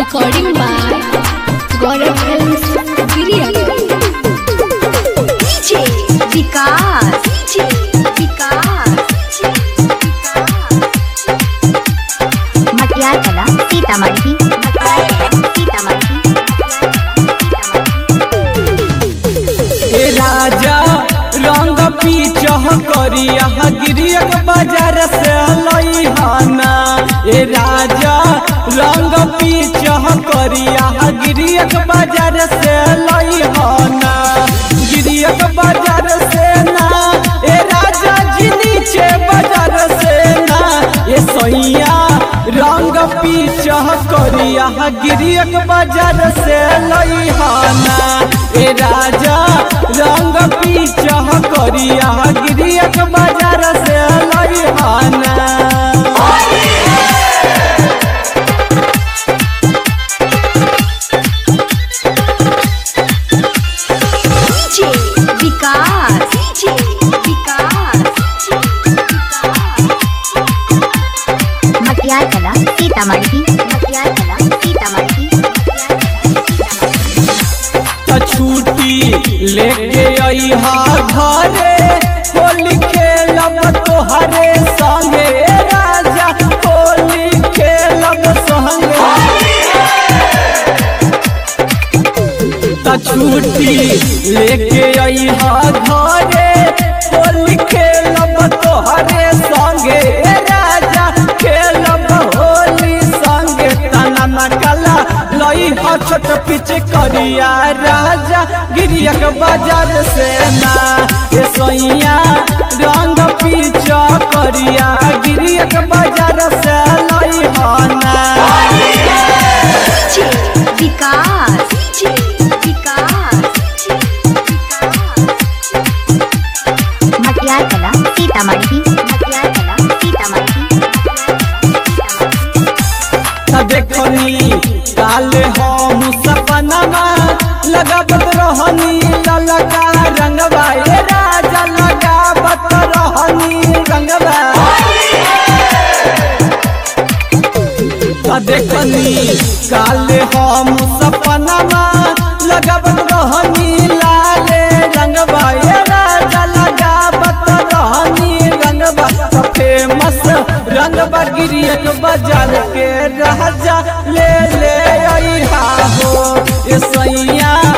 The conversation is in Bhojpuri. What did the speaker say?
Recording by Gaurav Films, Giriya. DJ Vikas, DJ Vikas, मटियार कला सीतामढ़ी राजा रंग पीचह करिया गिरिया बाजार से लईहाना। ए राजा रंग पीचह करिया गिरिया बाजार से लईहाना। गिरिया बाजार से ना ए राजा जी नीचे बाजार से ना। ए सैया रंग पीचह करिया गिरिया बाजार से लईहाना। ए राजा रंग पीचह करिया गिरिया बाजार से लईहाना। DJ Vikas, DJ Vikas, मटियार कला सीतामढ़ी छुट्टी लेके अइहा घरे होली खेलब तोहरे संगे। राजा होली खेलब संगे छुट्टी लेके अइहा घरे होली खेलब तोहरे संगे। राजा खेलब होली संगे तना नकला लई छोट पिच करिया। राजा गिरिया बाजार से ना ए सैया रंग पीच करिया गिरिया बाजार से लईहाना। DJ Vikas, DJ Vikas, मटियार कला सीतामढ़ी देखनी काल हम सपनमा लगावत रहनी ललका रंगवा। ए राजा लगावत रहनी रंगवा। देखनी काल हम सपनमा लगावत रहनी लाले रंगवा। ए राजा लगावत रहनी रंगवा। फेमस रंगवा गिरिया बाजार के राजा ले अइहा हो। ए सैया